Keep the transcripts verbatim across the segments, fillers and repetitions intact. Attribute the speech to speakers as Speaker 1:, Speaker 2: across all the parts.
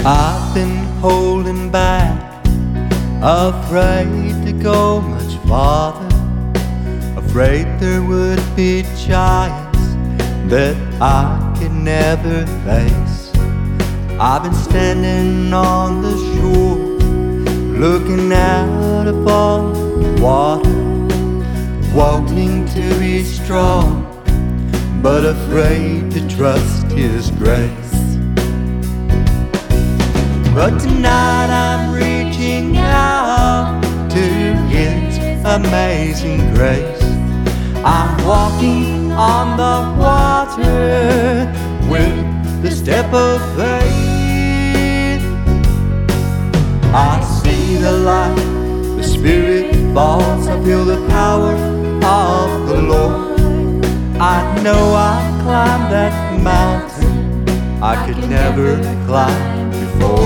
Speaker 1: I've been holding back, afraid to go much farther, afraid there would be giants that I could never face. I've been standing on the shore, looking out upon the water, wanting to be strong, but afraid to trust His grace. But tonight I'm reaching out to His amazing grace. I'm walking on the water with the step of faith. I see the light, the Spirit falls, I feel the power of the Lord. I know I've climbed that mountain I could never climb before.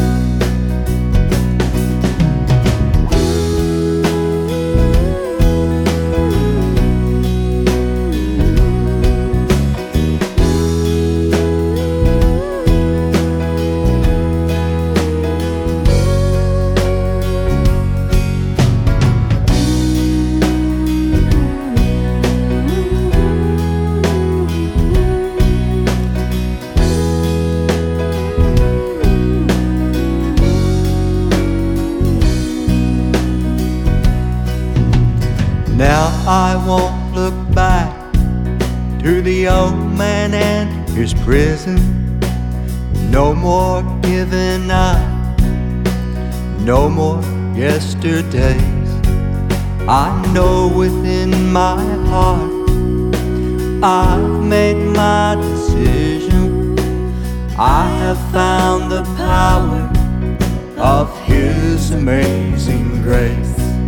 Speaker 1: Now I won't look back to the old man and his prison. No more giving up, no more yesterdays. I know within my heart I've made my decision. I have found the power of His amazing grace.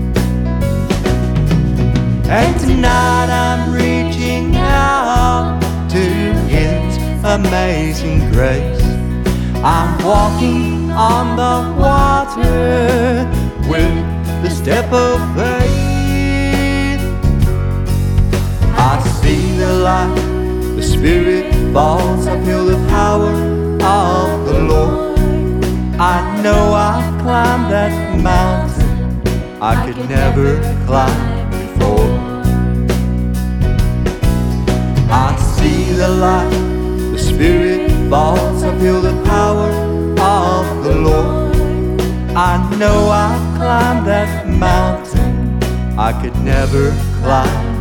Speaker 1: And tonight I'm reaching out to His amazing grace. I'm walking on the water with the step of faith. I see the light, the Spirit falls, I feel the power of the Lord. I know I've climbed that mountain I could never climb before. I see the light, the Spirit falls, I feel the power of the Lord. I know I've climbed that mountain I could never climb